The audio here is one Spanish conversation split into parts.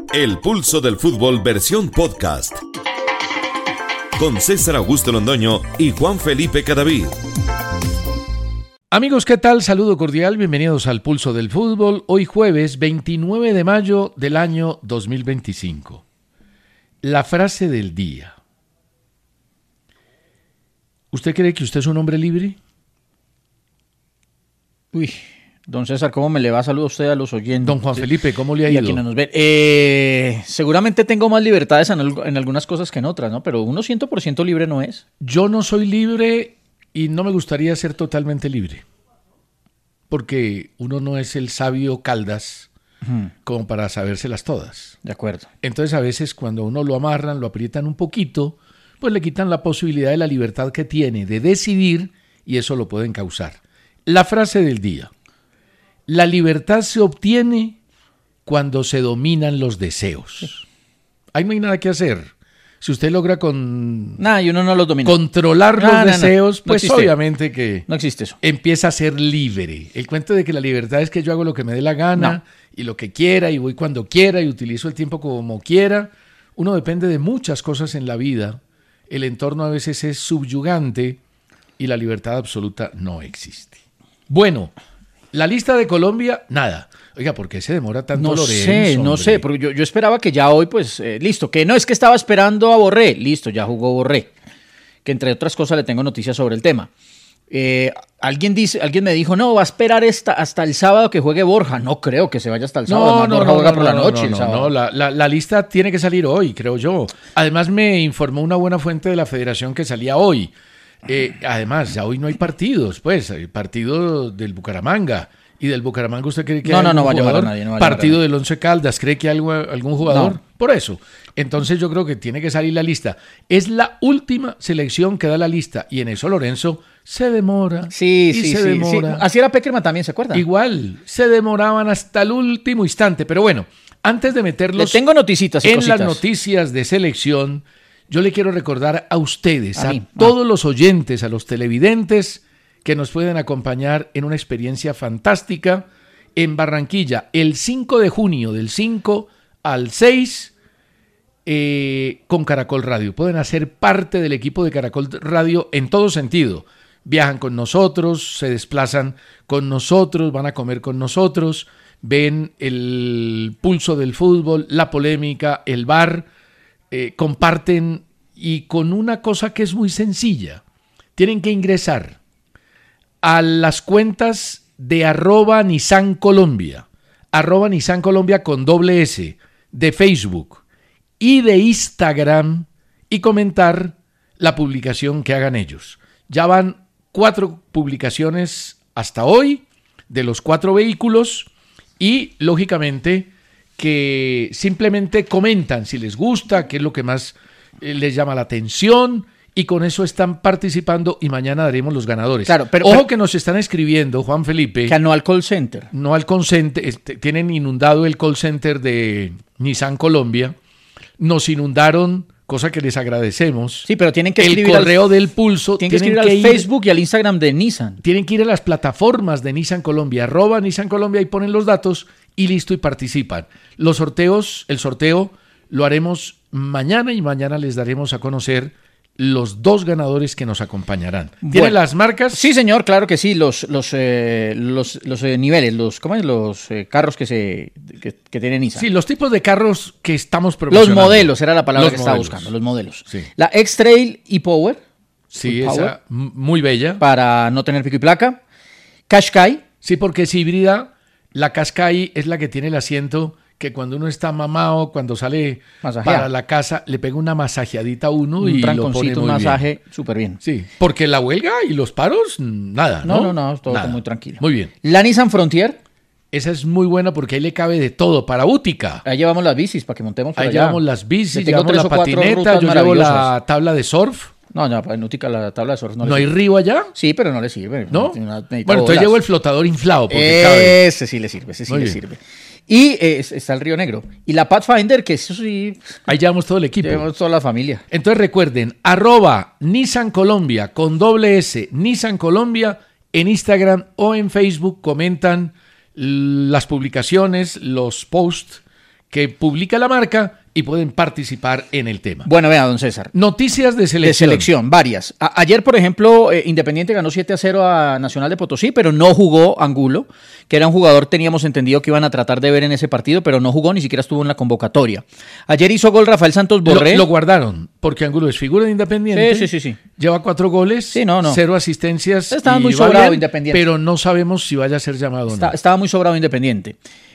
El Pulso del Fútbol versión podcast. Con César Augusto Londoño y Juan Felipe Cadavid. Amigos, ¿qué tal? Saludo cordial, bienvenidos al Pulso del Fútbol. Hoy jueves 29 de mayo del año 2025. La frase del día. ¿Usted cree que usted es un hombre libre? Uy, don César, ¿cómo me le va? Saludo a usted, a los oyentes. Don Juan Felipe, ¿cómo le ha Y ido? a quienes nos ven. Seguramente tengo más libertades en algunas cosas que en otras, ¿no? Pero uno 100% libre no es. Yo no soy libre y no me gustaría ser totalmente libre. Porque uno no es el sabio Caldas como para sabérselas todas. De acuerdo. Entonces a veces cuando uno lo amarran, lo aprietan un poquito, pues le quitan la posibilidad de la libertad que tiene de decidir y eso lo pueden causar. La frase del día. La libertad se obtiene cuando se dominan los deseos. Ahí no hay nada que hacer. Si usted logra y uno no los domina. Controlar los deseos, no pues existe. obviamente que No existe eso. empieza a ser libre. El cuento de que la libertad es que yo hago lo que me dé la gana y lo que quiera y voy cuando quiera y utilizo el tiempo como quiera. Uno depende de muchas cosas en la vida. El entorno a veces es subyugante y la libertad absoluta no existe. Bueno, la lista de Colombia, nada. Oiga, ¿por qué se demora tanto Lorenzo? No sé, porque yo esperaba que ya hoy, pues, listo, que no es que estaba esperando a Borré, listo, ya jugó Borré, que entre otras cosas le tengo noticias sobre el tema. Alguien me dijo, no, va a esperar hasta el sábado que juegue Borja. No creo que se vaya hasta el sábado. Borja juega por la noche. No, la lista tiene que salir hoy, creo yo. Además me informó una buena fuente de la federación que salía hoy. Además, ya hoy no hay partidos, pues, hay partido del Bucaramanga. ¿Y del Bucaramanga usted cree que hay algún va a llevar jugador? a nadie. No va a Partido llevar a del Once Caldas, ¿cree que hay algún jugador? No. Por eso. Entonces yo creo que tiene que salir la lista. Es la última selección que da la lista y en eso Lorenzo se demora. Sí. Así era Peckerman también, ¿se acuerda? Igual, se demoraban hasta el último instante. Pero bueno, antes de meterlos le tengo noticitas y en cositas. las noticias de selección, yo le quiero recordar a ustedes, a mí, todos los oyentes, a los televidentes que nos pueden acompañar en una experiencia fantástica en Barranquilla el 5 de junio, del 5 al 6, con Caracol Radio. Pueden hacer parte del equipo de Caracol Radio en todo sentido. Viajan con nosotros, se desplazan con nosotros, van a comer con nosotros, ven el pulso del fútbol, la polémica, el bar, comparten y con una cosa que es muy sencilla. Tienen que ingresar a las cuentas de @Nissan Colombia, @Nissan Colombia con doble S, de Facebook y de Instagram y comentar la publicación que hagan ellos. Ya van 4 publicaciones hasta hoy de los 4 vehículos y lógicamente que simplemente comentan si les gusta, qué es lo que más les llama la atención y con eso están participando y mañana daremos los ganadores. Claro, Ojo que nos están escribiendo, Juan Felipe. Que no al call center. No al call center, tienen inundado el call center de Nissan Colombia, nos inundaron, cosa que les agradecemos. Sí, pero tienen que el escribir correo del pulso. Tienen que escribir al Facebook y al Instagram de Nissan. Tienen que ir a las plataformas de Nissan Colombia, @Nissan Colombia y ponen los datos y listo y participan. El sorteo lo haremos mañana y mañana les daremos a conocer los 2 ganadores que nos acompañarán. ¿Tienen las marcas? Sí, señor, claro que sí. Los niveles, los carros que tiene Nissan. Sí, los tipos de carros que estamos promocionando. Los modelos, era la palabra que estaba buscando, los modelos. Sí. La X-Trail e-Power. Sí, esa muy bella. Para no tener pico y placa. Qashqai. Sí, porque es híbrida. La Qashqai es la que tiene el asiento que cuando uno está mamado, cuando sale para la casa, le pega una masajeadita a uno y lo pone muy un masaje súper bien. Sí, porque la huelga y los paros, nada, ¿no? No, todo muy tranquilo. Muy bien. La Nissan Frontier. Esa es muy buena porque ahí le cabe de todo, para Útica. Ahí llevamos las bicis para que montemos por allá. Ahí llevamos las bicis, llevamos 3 la o 4 patineta, yo llevo la tabla de surf. No, para Útica la tabla de surf no hay río allá. Sí, pero no le sirve. ¿No? Bueno, entonces llevo el flotador inflado porque cabe. Ese sí le sirve, sirve. Y está el Río Negro. Y la Pathfinder, que eso sí... Ahí llevamos todo el equipo. Llevamos toda la familia. Entonces recuerden, @Nissan Colombia con doble S, Nissan Colombia, en Instagram o en Facebook comentan las publicaciones, los posts que publica la marca y pueden participar en el tema. Bueno, vea, don César. Noticias de De selección. selección, varias. Ayer, por ejemplo, Independiente ganó 7-0 a Nacional de Potosí, pero no jugó Angulo, que era un jugador, teníamos entendido que iban a tratar de ver en ese partido, pero no jugó, ni siquiera estuvo en la convocatoria. Ayer hizo gol Rafael Santos Borré. Lo guardaron, porque Angulo es figura de Independiente. Sí. Lleva 4 goles, Sí, no. 0 asistencias. Estaba y muy va sobrado bien, Independiente. Pero no sabemos si vaya a ser llamado o no. Estaba muy sobrado Independiente.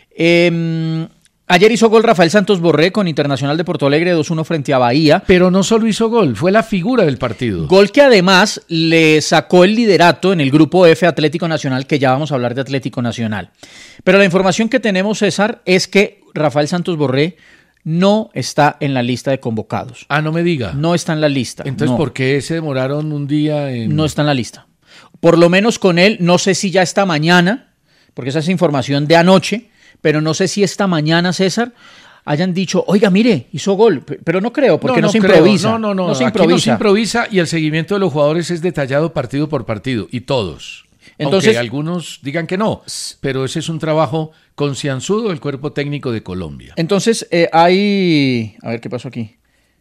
Ayer hizo gol Rafael Santos Borré con Internacional de Porto Alegre 2-1 frente a Bahía. Pero no solo hizo gol, fue la figura del partido. Gol que además le sacó el liderato en el grupo F Atlético Nacional, que ya vamos a hablar de Atlético Nacional. Pero la información que tenemos, César, es que Rafael Santos Borré no está en la lista de convocados. Ah, no me diga. No está en la lista. Entonces, no, ¿por qué se demoraron un día en...? no está en la lista. Por lo menos con él, no sé si ya esta mañana, porque esa es información de anoche, pero no sé si esta mañana, César, hayan dicho, oiga, mire, hizo gol, pero no creo, porque no se creo. improvisa. No se aquí no se improvisa y el seguimiento de los jugadores es detallado partido por partido, y todos. Entonces, aunque algunos digan que no, pero ese es un trabajo concienzudo del cuerpo técnico de Colombia. Entonces, hay... A ver, ¿qué pasó aquí?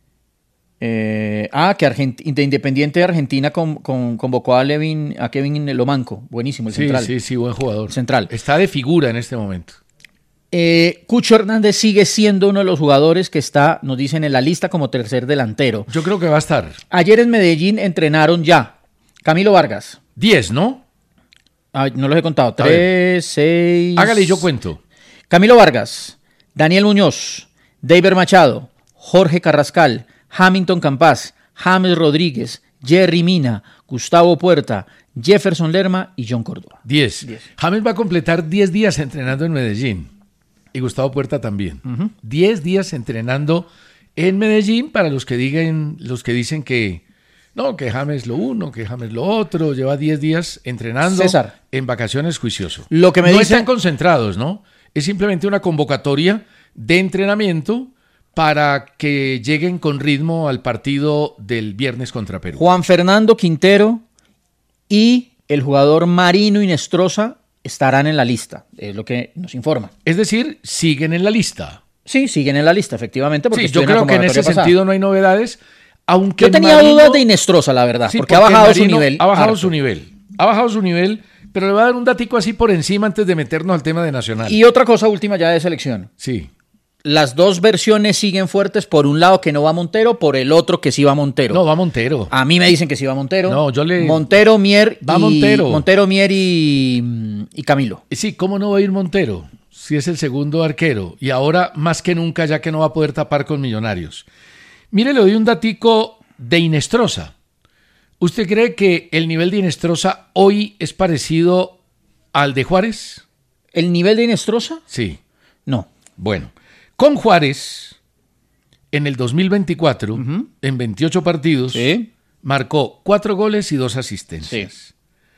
Que de Independiente de Argentina convocó a Kevin Lomanco. Buenísimo, el central. Sí, buen jugador. Central. Está de figura en este momento. Cucho Hernández sigue siendo uno de los jugadores que está, nos dicen, en la lista como tercer delantero. Yo creo que va a estar. Ayer en Medellín entrenaron ya Camilo Vargas. 10, ¿no? No los he contado. 3, 6... Hágale y yo cuento. Camilo Vargas, Daniel Muñoz, David Machado, Jorge Carrascal, Hamilton Campas, James Rodríguez, Jerry Mina, Gustavo Puerta, Jefferson Lerma y John Córdoba. 10. James va a completar 10 días entrenando en Medellín. Y Gustavo Puerta también. 10 días entrenando en Medellín para los que dicen que no, que James lo uno, que James lo otro. Lleva 10 días entrenando. César, en vacaciones, juicioso. Lo que me no dicen... están concentrados, ¿no? Es simplemente una convocatoria de entrenamiento para que lleguen con ritmo al partido del viernes contra Perú. Juan Fernando Quintero y el jugador Marino Inestrosa estarán en la lista, es lo que nos informa. Es decir, siguen en la lista. Sí, siguen en la lista, efectivamente. Porque sí, yo creo que en ese sentido no hay novedades. Aunque yo tenía Marino, dudas de Inestrosa, la verdad, sí, porque ha bajado Marino su nivel. Ha bajado su nivel. Ha bajado su nivel, pero le voy a dar un datico así por encima antes de meternos al tema de Nacional. Y otra cosa última ya de selección. Sí. Las dos versiones siguen fuertes, por un lado que no va Montero, por el otro que sí va Montero. No, va Montero. A mí me dicen que sí va Montero. No, yo le... Montero, Mier va Montero. Montero, Mier y Camilo. Sí, ¿cómo no va a ir Montero? Si es el segundo arquero. Y ahora más que nunca, ya que no va a poder tapar con Millonarios. Mire, le doy un datico de Inestrosa. ¿Usted cree que el nivel de Inestrosa hoy es parecido al de Juárez? ¿El nivel de Inestrosa? Sí. No. Bueno, con Juárez, en el 2024, en 28 partidos, marcó 4 goles y 2 asistencias. Sí.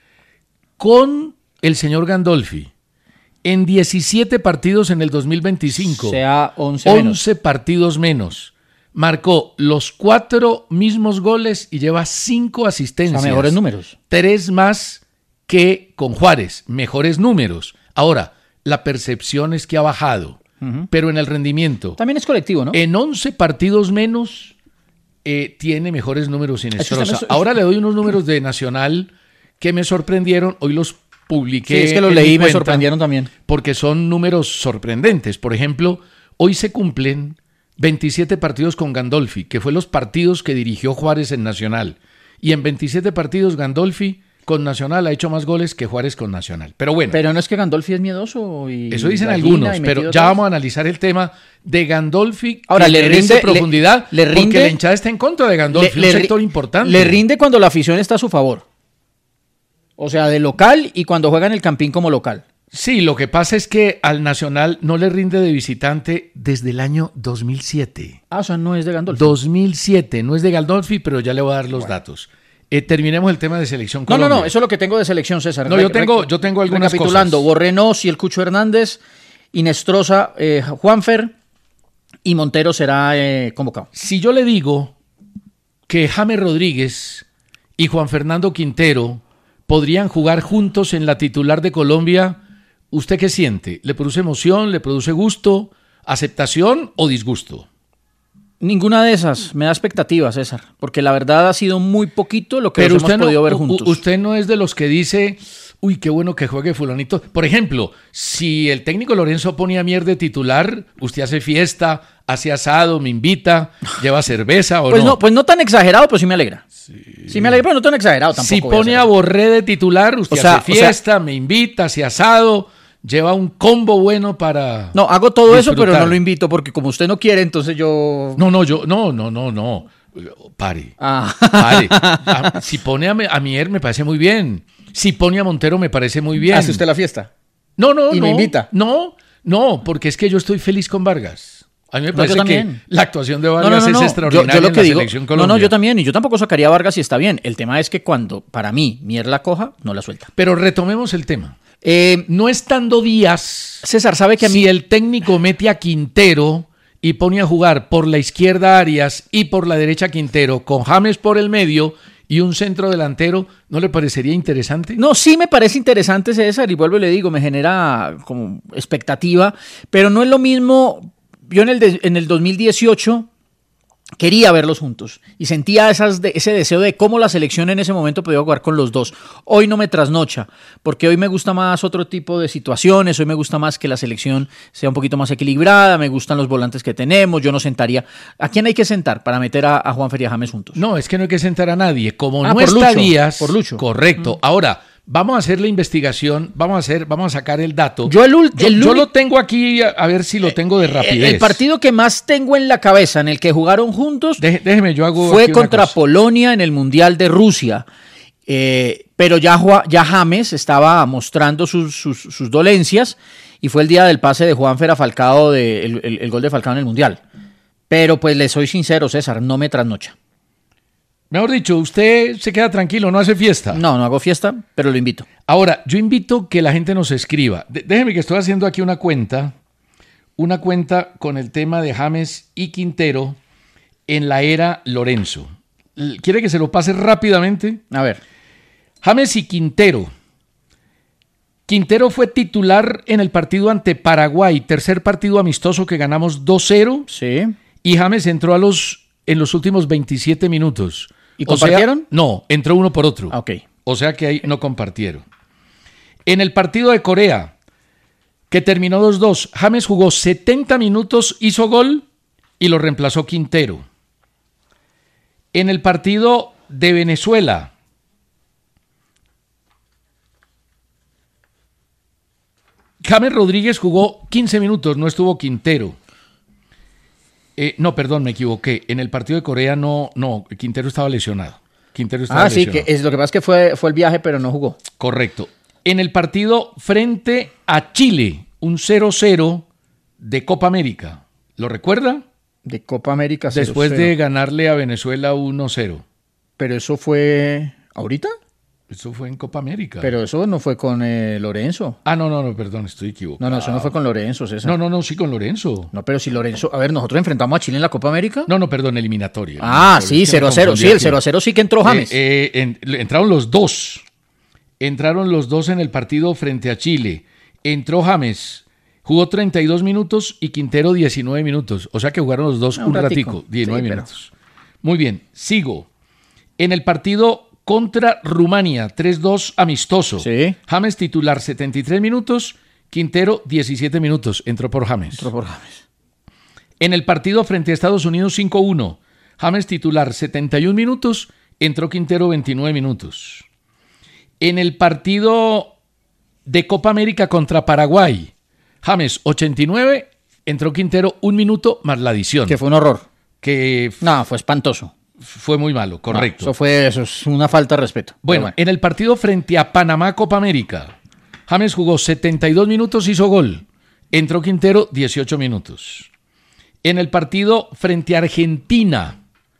Con el señor Gandolfi, en 17 partidos en el 2025, o sea, 11 partidos menos, marcó los 4 mismos goles y lleva 5 asistencias. O sea, mejores números. 3 más que con Juárez, mejores números. Ahora, la percepción es que ha bajado. Pero en el rendimiento. También es colectivo, ¿no? En 11 partidos menos tiene mejores números Inestrosa. Ahora le doy unos números de Nacional que me sorprendieron. Hoy los publiqué. Sí, es que los leí y me sorprendieron también. Porque son números sorprendentes. Por ejemplo, hoy se cumplen 27 partidos con Gandolfi, que fue los partidos que dirigió Juárez en Nacional. Y en 27 partidos Gandolfi con Nacional ha hecho más goles que Juárez con Nacional. Pero bueno. Pero no es que Gandolfi es miedoso. Eso dicen algunos, pero ya vamos a analizar el tema de Gandolfi. Ahora, le rinde profundidad, le rinde, porque la hinchada está en contra de Gandolfi, un sector importante. Le rinde cuando la afición está a su favor. O sea, de local y cuando juega en el Campín como local. Sí, lo que pasa es que al Nacional no le rinde de visitante desde el año 2007. Ah, o sea, no es de Gandolfi. 2007, no es de Gandolfi, pero ya le voy a dar los datos. Terminemos el tema de selección Colombia. No, eso es lo que tengo de selección, César. No, yo tengo algunas recapitulando, cosas. Borré Nos y el Cucho Hernández, Inestrosa, Juanfer y Montero será convocado. Si yo le digo que James Rodríguez y Juan Fernando Quintero podrían jugar juntos en la titular de Colombia, ¿usted qué siente? ¿Le produce emoción? ¿Le produce gusto? ¿Aceptación o disgusto? Ninguna de esas me da expectativas, César, porque la verdad ha sido muy poquito lo que nos hemos podido ver juntos. Usted no es de los que dice, uy, qué bueno que juegue fulanito. Por ejemplo, si el técnico Lorenzo pone a Mier de titular, usted hace fiesta, hace asado, me invita, lleva cerveza o no. Pues no tan exagerado, pero sí me alegra. Sí me alegra, pero no tan exagerado tampoco. Si pone a Borré de titular, usted hace fiesta, me invita, hace asado, lleva un combo bueno para... No, hago todo disfrutar. Eso, pero no lo invito, porque como usted no quiere, entonces yo... No. Pare. Pare. Si pone a Mier, me parece muy bien. Si pone a Montero, me parece muy bien. ¿Hace usted la fiesta? No. ¿Y me invita? No, porque es que yo estoy feliz con Vargas. A mí me parece que la actuación de Vargas es extraordinaria yo lo que en la digo, selección Colombia. No, yo también, y yo tampoco sacaría a Vargas si está bien. El tema es que cuando, para mí, Mier la coja, no la suelta. Pero retomemos el tema. No estando Díaz, César, ¿sabe que a mí... Si el técnico mete a Quintero y pone a jugar por la izquierda Arias y por la derecha Quintero, con James por el medio y un centro delantero, ¿no le parecería interesante? No, sí me parece interesante, César, y vuelvo y le digo, me genera como expectativa, pero no es lo mismo. Yo en el 2018 quería verlos juntos y sentía ese deseo de cómo la selección en ese momento podía jugar con los dos. Hoy no me trasnocha, porque hoy me gusta más otro tipo de situaciones, hoy me gusta más que la selección sea un poquito más equilibrada, me gustan los volantes que tenemos, yo no sentaría... ¿A quién hay que sentar para meter a Juanfer y a James juntos? No, es que no hay que sentar a nadie, como no está Díaz... Por Lucho. Correcto. Ahora... Vamos a hacer la investigación, vamos a sacar el dato. Yo lo tengo aquí, a ver si lo tengo de rapidez. El partido que más tengo en la cabeza, en el que jugaron juntos, déjeme, yo hago fue contra Polonia en el Mundial de Rusia. Pero ya James estaba mostrando sus dolencias y fue el día del pase de Juanfer a Falcao, el gol de Falcao en el Mundial. Pero pues le soy sincero, César, no me trasnocha. Mejor dicho, usted se queda tranquilo, no hace fiesta. No hago fiesta, pero lo invito. Ahora, yo invito que la gente nos escriba. Déjeme que estoy haciendo aquí una cuenta con el tema de James y Quintero en la era Lorenzo. ¿Quiere que se lo pase rápidamente? A ver. James y Quintero. Quintero fue titular en el partido ante Paraguay, tercer partido amistoso que ganamos 2-0. Sí. Y James entró en los últimos 27 minutos. ¿Y compartieron? No, entró uno por otro. Ok. O sea que ahí no compartieron. En el partido de Corea, que terminó 2-2, James jugó 70 minutos, hizo gol y lo reemplazó Quintero. En el partido de Venezuela, James Rodríguez jugó 15 minutos, no estuvo Quintero. No, perdón, me equivoqué. En el partido de Corea no, Quintero estaba lesionado. Sí, que lo que pasa es que fue el viaje, pero no jugó. Correcto. En el partido frente a Chile, un 0-0 de Copa América. ¿Lo recuerda? De Copa América 0-0. Después de ganarle a Venezuela 1-0. ¿Pero eso fue ahorita? Eso fue en Copa América. Pero eso no fue con Lorenzo. No, perdón, estoy equivocado. No, eso no fue con Lorenzo, César. No, sí con Lorenzo. No, pero si Lorenzo... A ver, ¿nosotros enfrentamos a Chile en la Copa América? No, perdón, eliminatoria. Sí, 0-0. Sí, el 0-0 sí que entró James. Entraron los dos. Entraron los dos en el partido frente a Chile. Entró James, jugó 32 minutos y Quintero 19 minutos. O sea que jugaron los dos un ratico, 19 minutos. Muy bien, sigo. En el partido contra Rumania, 3-2 amistoso. Sí. James titular 73 minutos, Quintero 17 minutos. Entró por James. En el partido frente a Estados Unidos 5-1, James titular 71 minutos, entró Quintero 29 minutos. En el partido de Copa América contra Paraguay, James 89, entró Quintero 1 minuto más la adición. Que fue un horror. Fue espantoso. Fue muy malo, correcto. Eso es una falta de respeto. Bueno, en el partido frente a Panamá Copa América, James jugó 72 minutos, hizo gol. Entró Quintero 18 minutos. En el partido frente a Argentina,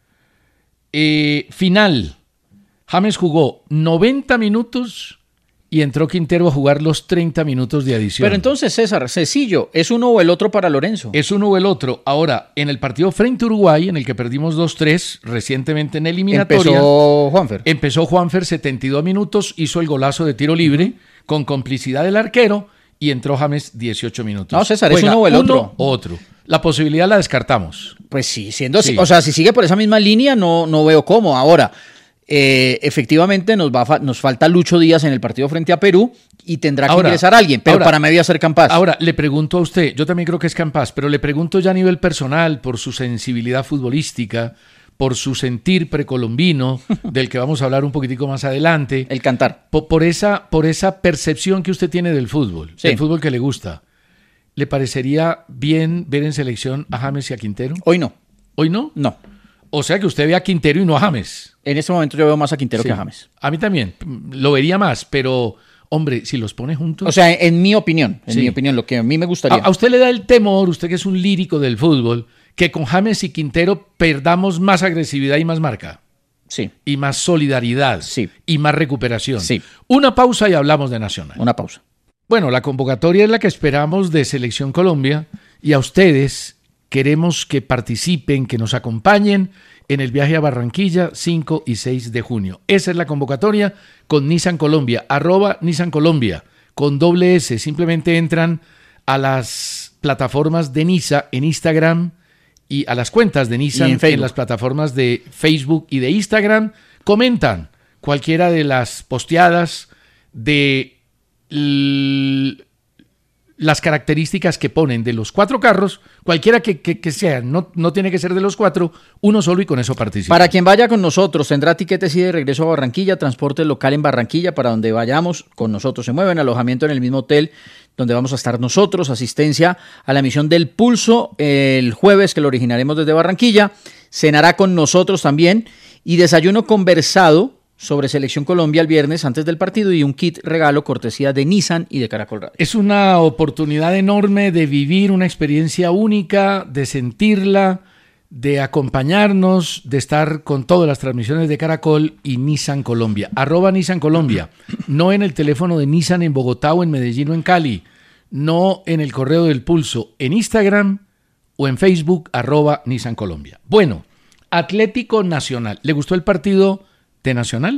final, James jugó 90 minutos y entró Quintero a jugar los 30 minutos de adición. Pero entonces, César, sencillo, ¿es uno o el otro para Lorenzo? Es uno o el otro. Ahora, en el partido frente a Uruguay, en el que perdimos 2-3 recientemente en eliminatoria, empezó Juanfer 72 minutos, hizo el golazo de tiro libre con complicidad del arquero y entró James 18 minutos. No, César, ¿es uno o el otro? Otro. La posibilidad la descartamos. Pues sí, siendo así, o sea, si sigue por esa misma línea, no veo cómo. Ahora, efectivamente nos falta Lucho Díaz en el partido frente a Perú y tendrá que ingresar alguien, pero para mí voy a ser Campás. Ahora, le pregunto a usted, yo también creo que es Campás, pero le pregunto ya a nivel personal, por su sensibilidad futbolística, por su sentir precolombino, del que vamos a hablar un poquitico más adelante. El cantar. Por esa percepción que usted tiene del fútbol, del fútbol que le gusta. ¿Le parecería bien ver en selección a James y a Quintero? Hoy no. ¿Hoy no? No. O sea que usted ve a Quintero y no a James. En este momento yo veo más a Quintero que a James. A mí también. Lo vería más, pero, hombre, si los pone juntos... O sea, en mi opinión, lo que a mí me gustaría. A usted le da el temor, usted que es un lírico del fútbol, que con James y Quintero perdamos más agresividad y más marca. Sí. Y más solidaridad. Sí. Y más recuperación. Sí. Una pausa y hablamos de Nacional. Una pausa. Bueno, la convocatoria es la que esperamos de Selección Colombia y a ustedes queremos que participen, que nos acompañen en el viaje a Barranquilla 5 y 6 de junio. Esa es la convocatoria con Nissan Colombia, @Nissan Colombia, con doble S. Simplemente entran a las plataformas de Nissan en Instagram y a las cuentas de Nissan en las plataformas de Facebook y de Instagram. Comentan cualquiera de las posteadas de las características que ponen de los 4 carros, cualquiera que sean, no tiene que ser de los 4, uno solo y con eso participa. Para quien vaya con nosotros, tendrá tiquetes y de regreso a Barranquilla, transporte local en Barranquilla para donde vayamos con nosotros. Se mueven, alojamiento en el mismo hotel donde vamos a estar nosotros, asistencia a la emisión del Pulso el jueves, que lo originaremos desde Barranquilla, cenará con nosotros también y desayuno conversado sobre Selección Colombia el viernes antes del partido y un kit regalo cortesía de Nissan y de Caracol Radio. Es una oportunidad enorme de vivir una experiencia única, de sentirla, de acompañarnos, de estar con todas las transmisiones de Caracol y Nissan Colombia. @Nissan Colombia, no en el teléfono de Nissan en Bogotá o en Medellín o en Cali, no en el correo del Pulso, en Instagram o en Facebook, @Nissan Colombia. Bueno, Atlético Nacional. ¿Le gustó el partido de Nacional?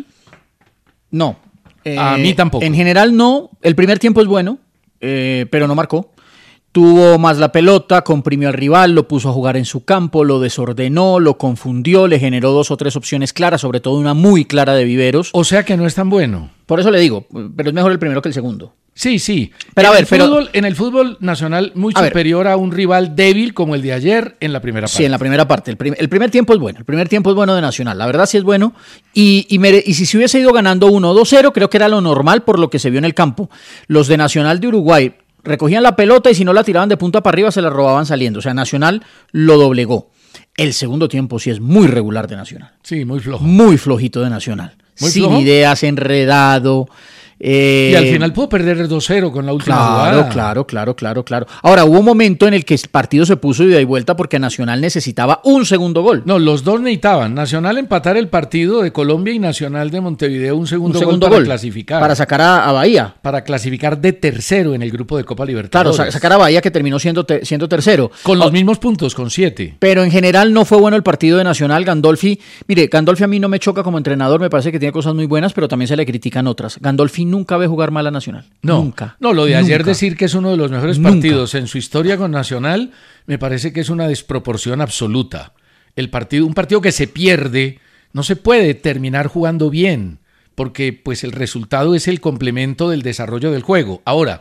No. A mí tampoco. En general no. El primer tiempo es bueno, pero no marcó. Tuvo más la pelota, comprimió al rival, lo puso a jugar en su campo, lo desordenó, lo confundió, le generó 2 o 3 opciones claras, sobre todo una muy clara de Viveros. O sea que no es tan bueno. Por eso le digo, pero es mejor el primero que el segundo. Sí. Pero en el fútbol nacional muy superior a un rival débil como el de ayer en la primera parte. Sí, en la primera parte. El primer tiempo es bueno. El primer tiempo es bueno de Nacional. La verdad sí es bueno. Y si se hubiese ido ganando 1-2-0, creo que era lo normal por lo que se vio en el campo. Los de Nacional de Uruguay recogían la pelota y si no la tiraban de punta para arriba se la robaban saliendo. O sea, Nacional lo doblegó. El segundo tiempo sí es muy regular de Nacional. Sí, muy flojo. Muy flojito de Nacional. Sin ideas, enredado. Y al final pudo perder 2-0 con la última jugada. Claro. Ahora, hubo un momento en el que el partido se puso ida y vuelta porque Nacional necesitaba un segundo gol. No, los dos necesitaban. Nacional empatar el partido de Colombia y Nacional de Montevideo un segundo gol para clasificar. Para sacar a Bahía. Para clasificar de tercero en el grupo de Copa Libertadores. Claro, sacar a Bahía que terminó siendo tercero. Con los mismos puntos, con 7. Pero en general no fue bueno el partido de Nacional. Gandolfi a mí no me choca como entrenador, me parece que tiene cosas muy buenas, pero también se le critican otras. Gandolfi nunca ve jugar mal a Nacional. Nunca. No, lo de ayer decir que es uno de los mejores partidos en su historia con Nacional, me parece que es una desproporción absoluta. Un partido que se pierde, no se puede terminar jugando bien, porque pues el resultado es el complemento del desarrollo del juego. Ahora,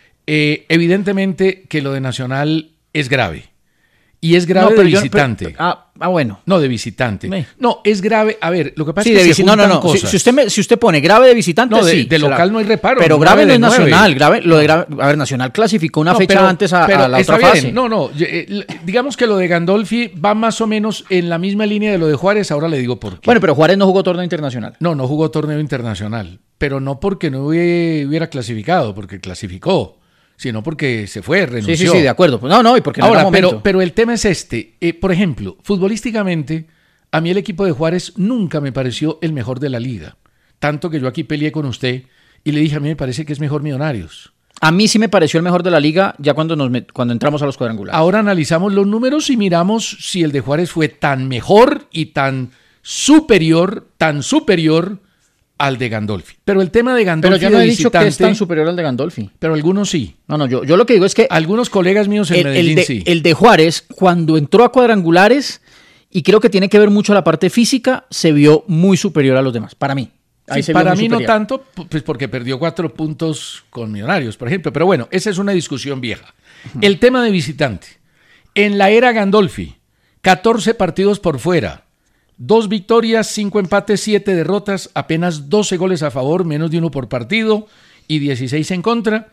evidentemente que lo de Nacional es grave. Y es grave de visitante. Bueno. No, de visitante. No, es grave. A ver, lo que pasa es que se juntan cosas. Si usted pone grave de visitante, de local no hay reparo. Pero grave no es Nacional. Nacional clasificó una fecha antes a la otra fase. Digamos que lo de Gandolfi va más o menos en la misma línea de lo de Juárez. Ahora le digo por qué. Bueno, pero Juárez no jugó torneo internacional. No jugó torneo internacional. Pero no porque no hubiera clasificado, porque clasificó. Sino porque se fue, renunció. Sí, de acuerdo. Y porque no ahora, pero el tema es este. Por ejemplo, futbolísticamente, a mí el equipo de Juárez nunca me pareció el mejor de la liga. Tanto que yo aquí peleé con usted y le dije, a mí me parece que es mejor Millonarios. A mí sí me pareció el mejor de la liga ya cuando entramos a los cuadrangulares. Ahora analizamos los números y miramos si el de Juárez fue tan mejor y tan superior al de Gandolfi. Pero el tema de Gandolfi Pero yo no he dicho visitante, que es tan superior al de Gandolfi. pero algunos sí. No, yo lo que digo es que Algunos colegas míos en Medellín sí. el de Juárez, cuando entró a cuadrangulares, y creo que tiene que ver mucho la parte física, se vio muy superior a los demás, para mí. Ahí Sí, se vio para muy mí no superior. tanto, pues porque perdió 4 puntos con Millonarios, por ejemplo. Pero bueno, esa es una discusión vieja. El tema de visitante. En la era Gandolfi, 14 partidos por fuera, 2 victorias, 5 empates, 7 derrotas, apenas 12 goles a favor, menos de 1 por partido y 16 en contra.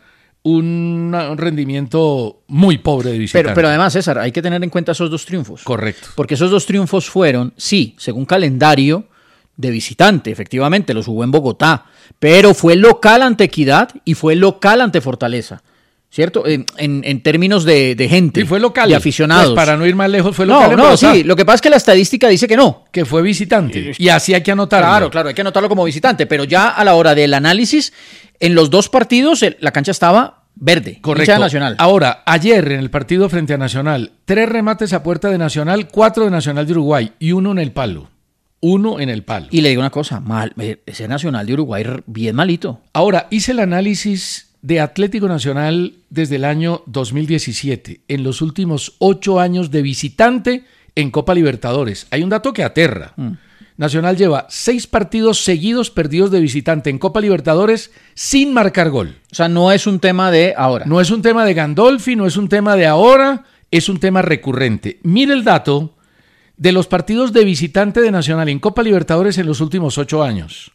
Un rendimiento muy pobre de visitante. Pero además, César, hay que tener en cuenta esos 2 triunfos. Correcto. Porque esos 2 triunfos fueron, sí, según calendario de visitante, efectivamente, los jugó en Bogotá, pero fue local ante Equidad y fue local ante Fortaleza, ¿cierto? En términos de gente, Y fue local. de aficionados. Pues para no ir más lejos, fue local. No, sí, lo que pasa es que la estadística dice que no. Que fue visitante. Y así hay que anotarlo. Claro, hay que anotarlo como visitante, pero ya a la hora del análisis, en los 2 partidos la cancha estaba verde, Correcto. hincha de Nacional. Ahora, ayer en el partido frente a Nacional, 3 remates a puerta de Nacional, 4 de Nacional de Uruguay y 1 en el palo. 1 en el palo. Y le digo una cosa, ese Nacional de Uruguay bien malito. Ahora, hice el análisis de Atlético Nacional desde el año 2017, en los últimos 8 años de visitante en Copa Libertadores. Hay un dato que aterra. Nacional lleva 6 partidos seguidos perdidos de visitante en Copa Libertadores sin marcar gol. O sea, no es un tema de ahora. No es un tema de Gandolfi, no es un tema de ahora, es un tema recurrente. Mire el dato de los partidos de visitante de Nacional en Copa Libertadores en los últimos 8 años.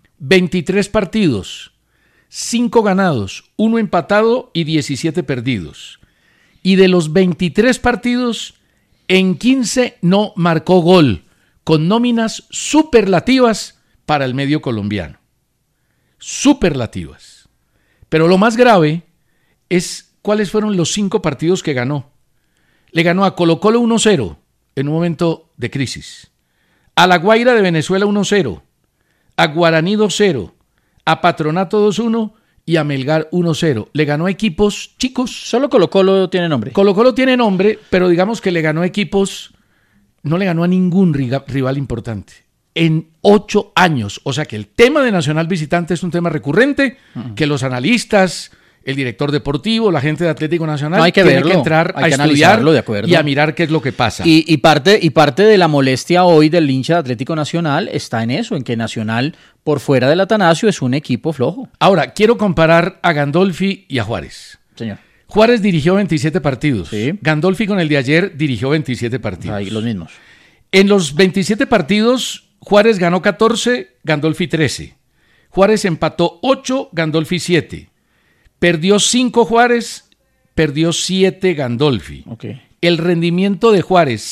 23 partidos, 5 ganados, 1 empatado y 17 perdidos. Y de los 23 partidos, en 15 no marcó gol, con nóminas superlativas para el medio colombiano. Superlativas. Pero lo más grave es cuáles fueron los 5 partidos que ganó. Le ganó a Colo-Colo 1-0 en un momento de crisis, a La Guaira de Venezuela 1-0, a Guaraní 2-0, a Patronato 2-1 y a Melgar 1-0. Le ganó a equipos chicos. Solo Colo-Colo tiene nombre. Colo-Colo tiene nombre, pero digamos que le ganó a equipos, no le ganó a ningún rival importante en 8 años. O sea que el tema de Nacional visitante es un tema recurrente, que los analistas, el director deportivo, la gente de Atlético Nacional, no, hay que tiene verlo, que entrar hay a que estudiar de acuerdo. Y a mirar qué es lo que pasa. Y parte de la molestia hoy del hincha de Atlético Nacional está en eso, en que Nacional, por fuera del Atanasio, es un equipo flojo. Ahora, quiero comparar a Gandolfi y a Juárez. Señor. Juárez dirigió 27 partidos. Sí. Gandolfi con el de ayer dirigió 27 partidos. Ahí, los mismos. En los 27 partidos, Juárez ganó 14, Gandolfi 13. Juárez empató 8, Gandolfi 7. Perdió 5 Juárez, perdió 7 Gandolfi. Okay. El rendimiento de Juárez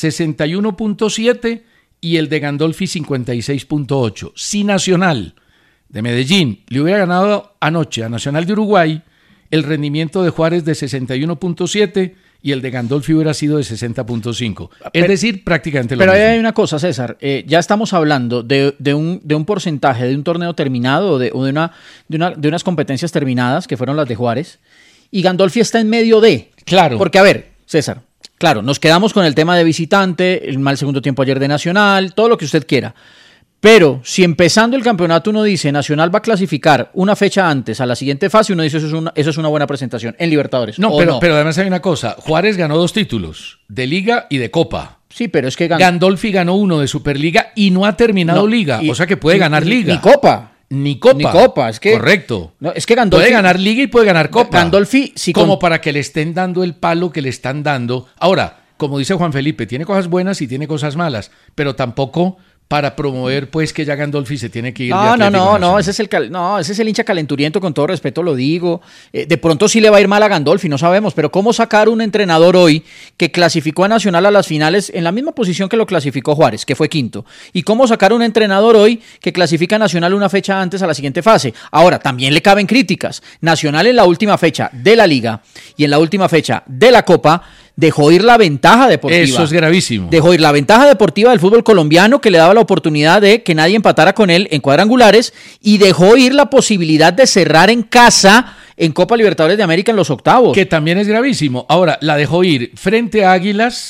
61.7 y el de Gandolfi 56.8. Si Nacional de Medellín le hubiera ganado anoche a Nacional de Uruguay, el rendimiento de Juárez de 61.7 y el de Gandolfi hubiera sido de 60.5. Es decir, prácticamente lo mismo. Pero mismo. hay una cosa, César. Ya estamos hablando de un porcentaje de un torneo terminado o de unas competencias terminadas, que fueron las de Juárez, y Gandolfi está en medio de. Claro. Porque, a ver, César, claro, nos quedamos con el tema de visitante, el mal segundo tiempo ayer de Nacional, todo lo que usted quiera. Pero si empezando el campeonato uno dice Nacional va a clasificar una fecha antes a la siguiente fase, uno dice eso es una buena presentación en Libertadores. No, pero además hay una cosa. Juárez ganó 2 títulos, de Liga y de Copa. Sí, pero es que Gandolfi ganó 1 de Superliga y no ha terminado Liga. O sea que puede ganar Liga. Ni Copa. Ni Copa. Es que, correcto. No, es que Gandolfi puede ganar Liga y puede ganar Copa. Gandolfi, sí, como para que le estén dando el palo que le están dando. Ahora, como dice Juan Felipe, tiene cosas buenas y tiene cosas malas, pero tampoco para promover pues que ya Gandolfi se tiene que ir. No, ese es el hincha calenturiento, con todo respeto lo digo. De pronto sí le va a ir mal a Gandolfi, no sabemos, pero ¿cómo sacar un entrenador hoy que clasificó a Nacional a las finales en la misma posición que lo clasificó Juárez, que fue quinto? ¿Y cómo sacar un entrenador hoy que clasifica a Nacional una fecha antes a la siguiente fase? Ahora, también le caben críticas. Nacional en la última fecha de la Liga y en la última fecha de la Copa dejó ir la ventaja deportiva. Eso es gravísimo. Dejó ir la ventaja deportiva del fútbol colombiano, que le daba la oportunidad de que nadie empatara con él en cuadrangulares, y dejó ir la posibilidad de cerrar en casa en Copa Libertadores de América en los octavos. Que también es gravísimo. Ahora, la dejó ir frente a Águilas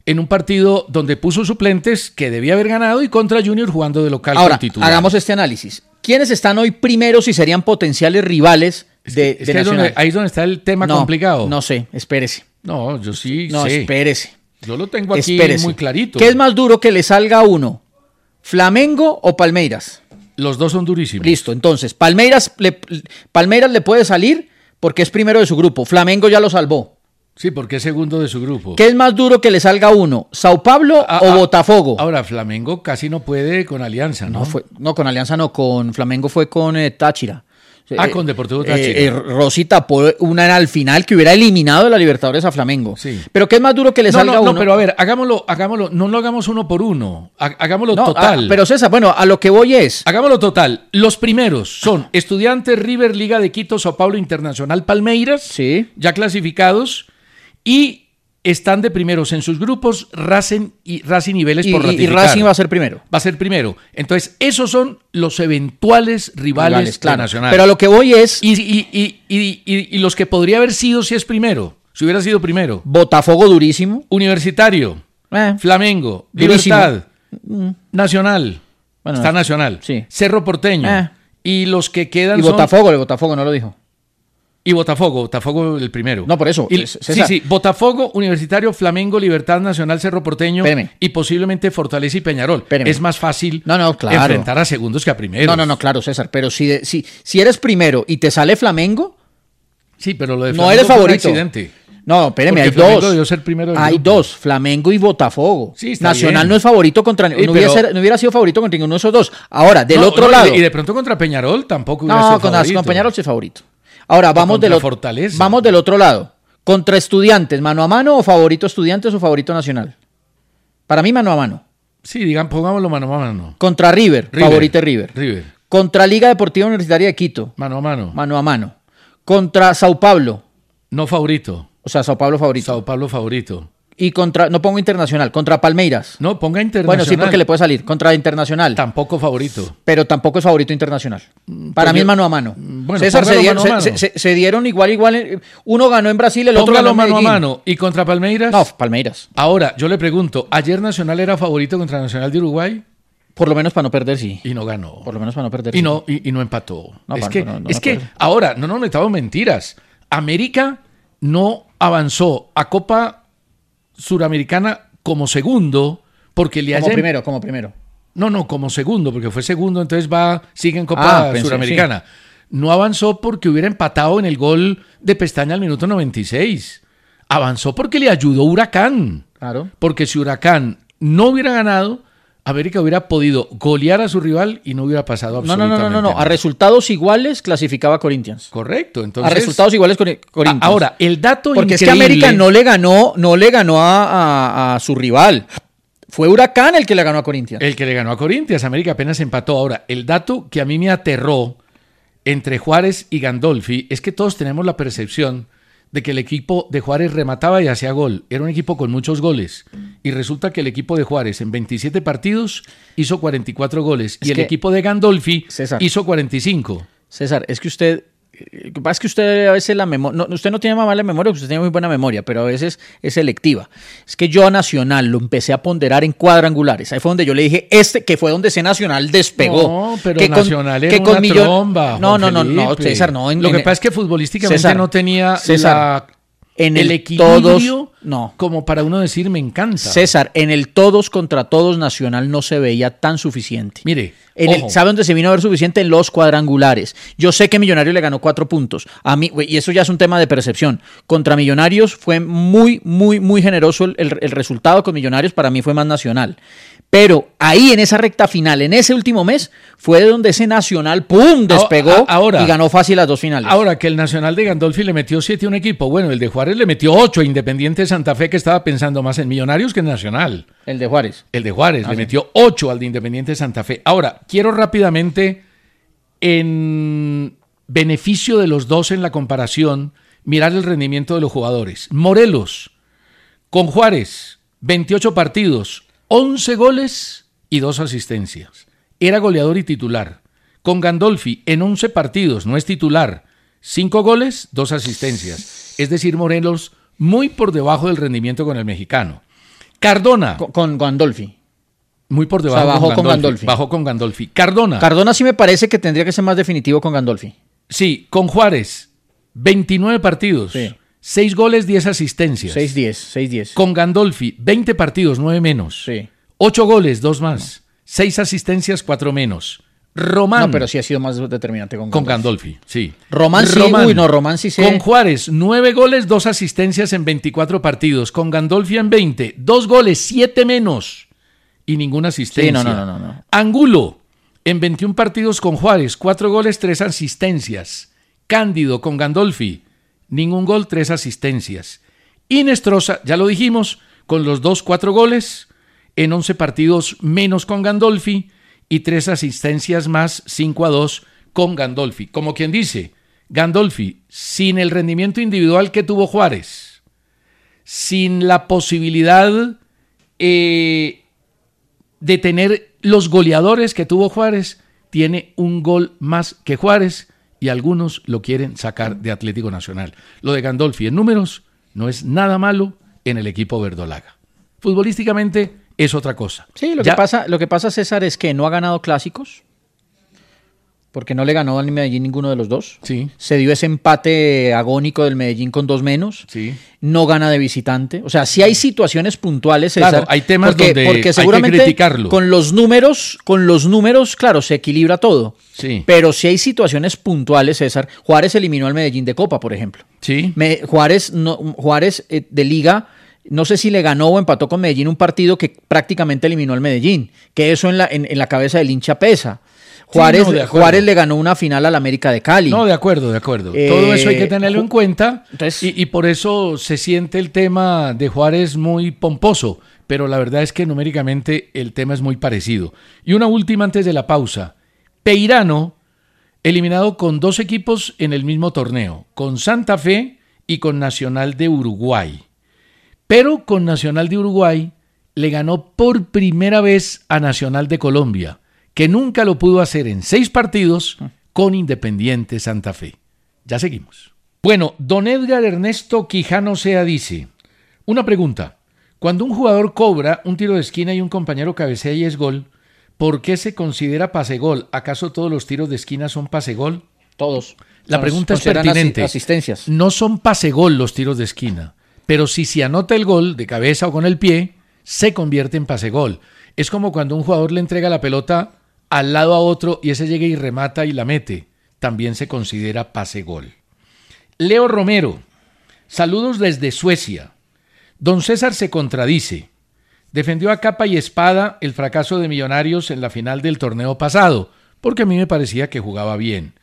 en un partido donde puso suplentes que debía haber ganado y contra Junior jugando de local Ahora, con titular. hagamos este análisis. ¿Quiénes están hoy primeros y serían potenciales rivales de Nacional? Ahí es donde está el tema complicado. No sé, espérese. No, yo sí No, sé. espérese. Yo lo tengo aquí muy clarito. ¿Qué es más duro que le salga a uno? ¿Flamengo o Palmeiras? Los dos son durísimos. Listo, entonces, Palmeiras le puede salir porque es primero de su grupo. Flamengo ya lo salvó. Sí, porque es segundo de su grupo. ¿Qué es más duro que le salga a uno? ¿Sao Paulo o Botafogo? Ahora, Flamengo casi no puede con Alianza, ¿no? No, con Alianza no, con Flamengo fue con Táchira. Con Deportivo Táchira. Rossi tapó una al final que hubiera eliminado de la Libertadores a Flamengo. Sí. Pero ¿qué es más duro que le salga a uno? No, pero a ver, hagámoslo, no lo hagamos uno por uno, hagámoslo total. Pero César, bueno, a lo que voy es... Hagámoslo total. Los primeros son Estudiantes, River, Liga de Quito, Sao Paulo, Internacional, Palmeiras, sí, ya clasificados, y están de primeros en sus grupos Racing y Vélez por ratificar. Y Racing va a ser primero. Va a ser primero. Entonces, esos son los eventuales rivales de Nacional. Pero a lo que voy es... Y los que podría haber sido si es primero, si hubiera sido primero. Botafogo durísimo. Universitario, Flamengo, durísimo. Libertad, Nacional. Bueno, está Nacional. Sí. Cerro Porteño. Y los que quedan y Botafogo, el Botafogo no lo dijo. Y Botafogo el primero. No, por eso. Sí, Botafogo, Universitario, Flamengo, Libertad, Nacional, Cerro Porteño. Espérame. Y posiblemente Fortaleza y Peñarol. Espérame. Es más fácil claro. enfrentar a segundos que a primeros. No, claro, César. Pero si eres primero y te sale Flamengo... Sí, pero lo de Flamengo no eres favorito. Fue un accidente. No, espérame, hay Flamengo dos. Debió ser primero hay grupo. dos, Flamengo y Botafogo. Sí, Nacional bien. No es favorito contra... no hubiera sido favorito contra ninguno de esos dos. Ahora, del otro lado... Y de pronto contra Peñarol tampoco hubiera sido favorito. Con Peñarol sí es favorito. Ahora, vamos del otro lado. ¿Contra Estudiantes, mano a mano o favorito Estudiantes o favorito Nacional? Para mí, mano a mano. Sí, pongámoslo mano a mano. Contra River. Favorito River. Contra Liga Deportiva Universitaria de Quito. Mano a mano. Mano a mano. Contra Sao Paulo. No favorito. O sea, Sao Paulo favorito. Sao Paulo favorito. Y no ponga Internacional, contra Palmeiras. No, ponga Internacional. Bueno, sí, porque le puede salir. Contra Internacional. Tampoco favorito. Pero tampoco es favorito Internacional. Para mí es mano a mano. Bueno, César, se dieron igual. Uno ganó en Brasil, el otro ganó en mano a mano. ¿Y contra Palmeiras? No, Palmeiras. Ahora, yo le pregunto, ¿ayer Nacional era favorito contra Nacional de Uruguay? Por lo menos para no perder, sí. Y no ganó. Por lo menos para no perder, y no empató. No, ahora, no nos metamos mentiras. América no avanzó a Copa Suramericana como segundo, porque como primero. No, como segundo, porque fue segundo, entonces sigue en Copa Suramericana. Sí. No avanzó porque hubiera empatado en el gol de Pestaña al minuto 96. Avanzó porque le ayudó Huracán. Claro. Porque si Huracán no hubiera ganado, América hubiera podido golear a su rival y no hubiera pasado absolutamente nada. No. A resultados iguales clasificaba Corinthians. Correcto. Entonces, a resultados iguales Corinthians. Ahora, el dato porque increíble... es que América no le ganó a su rival. Fue Huracán el que le ganó a Corinthians. El que le ganó a Corinthians. América apenas empató. Ahora, el dato que a mí me aterró entre Juárez y Gandolfi es que todos tenemos la percepción de que el equipo de Juárez remataba y hacía gol. Era un equipo con muchos goles. Y resulta que el equipo de Juárez en 27 partidos hizo 44 goles. Y el equipo de Gandolfi hizo 45. César, es que usted a veces la memoria... usted no tiene mala memoria, usted tiene muy buena memoria, pero a veces es selectiva. Es que yo a Nacional lo empecé a ponderar en cuadrangulares. Ahí fue donde yo le dije, que fue donde ese Nacional despegó. No, pero Nacional era una tromba. No, César, no. Lo que pasa es que futbolísticamente César, no tenía el equilibrio como para uno decir me encanta. César, en el todos contra todos Nacional no se veía tan suficiente. Mire, ¿sabe dónde se vino a ver suficiente? En los cuadrangulares. Yo sé que Millonarios le ganó 4 puntos. A mí, y eso ya es un tema de percepción. Contra Millonarios fue muy, muy, muy generoso el resultado con Millonarios. Para mí fue más Nacional. Pero ahí en esa recta final, en ese último mes, fue de donde ese Nacional ¡pum! Despegó y ganó fácil las 2 finales. Ahora que el Nacional de Gandolfi le metió 7 a un equipo, bueno, el de Juárez le metió 8 a Independiente Santa Fe, que estaba pensando más en Millonarios que en Nacional. El de Juárez. Le metió 8 al de Independiente Santa Fe. Ahora, quiero rápidamente, en beneficio de los dos en la comparación, mirar el rendimiento de los jugadores. Morelos, con Juárez, 28 partidos, 11 goles y 2 asistencias. Era goleador y titular. Con Gandolfi, en 11 partidos, no es titular, 5 goles, 2 asistencias. Es decir, Morelos muy por debajo del rendimiento con el mexicano. Cardona. Con Gandolfi. Muy por debajo. O sea, bajó con Gandolfi. Bajó con Gandolfi. Cardona. Cardona sí me parece que tendría que ser más definitivo con Gandolfi. Sí, con Juárez. 29 partidos. Sí. 6 goles, 10 asistencias. 6-10. Con Gandolfi, 20 partidos, 9 menos. Sí. 8 goles, 2 más. 6 asistencias, 4 menos. Román. No, pero sí ha sido más determinante con Gandolfi. Con Gandolfi, sí. Román sí. Román sí se... Con Juárez, 9 goles, 2 asistencias en 24 partidos. Con Gandolfi en 20, 2 goles, 7 menos. Y ninguna asistencia. Sí, no. Angulo, en 21 partidos con Juárez, 4 goles, 3 asistencias. Cándido con Gandolfi, ningún gol, 3 asistencias. Inestrosa, ya lo dijimos, con los 2, 4 goles, en 11 partidos menos con Gandolfi y 3 asistencias más, 5-2 con Gandolfi. Como quien dice, Gandolfi, sin el rendimiento individual que tuvo Juárez, sin la posibilidad de tener los goleadores que tuvo Juárez, tiene un gol más que Juárez y algunos lo quieren sacar de Atlético Nacional. Lo de Gandolfi en números no es nada malo en el equipo verdolaga. Futbolísticamente es otra cosa. Sí, lo que pasa, César, es que no ha ganado clásicos, porque no le ganó al Medellín ninguno de los dos. Sí. Se dio ese empate agónico del Medellín con 2 menos. Sí. No gana de visitante. O sea, sí hay situaciones puntuales, César. Claro, hay temas donde seguramente hay que criticarlo. Con los números, claro, se equilibra todo. Sí. Pero sí hay situaciones puntuales, César. Juárez eliminó al Medellín de Copa, por ejemplo. Sí. Juárez de Liga, no sé si le ganó o empató con Medellín un partido que prácticamente eliminó al Medellín. Que eso en la cabeza del hincha pesa. Juárez le ganó una final al América de Cali. No, de acuerdo. Todo eso hay que tenerlo en cuenta. Entonces, y por eso se siente el tema de Juárez muy pomposo. Pero la verdad es que numéricamente el tema es muy parecido. Y una última antes de la pausa. Peirano, eliminado con 2 equipos en el mismo torneo. Con Santa Fe y con Nacional de Uruguay. Pero con Nacional de Uruguay le ganó por primera vez a Nacional de Colombia, que nunca lo pudo hacer en 6 partidos con Independiente Santa Fe. Ya seguimos. Bueno, don Edgar Ernesto Quijano Sea dice, una pregunta, cuando un jugador cobra un tiro de esquina y un compañero cabecea y es gol, ¿por qué se considera pase-gol? ¿Acaso todos los tiros de esquina son pase-gol? Todos. La pregunta es pertinente. Asistencias. No son pase-gol los tiros de esquina, pero si se anota el gol de cabeza o con el pie, se convierte en pase-gol. Es como cuando un jugador le entrega la pelota al lado a otro y ese llega y remata y la mete. También se considera pase-gol. Leo Romero, saludos desde Suecia. Don César se contradice. Defendió a capa y espada el fracaso de Millonarios en la final del torneo pasado, porque a mí me parecía que jugaba bien.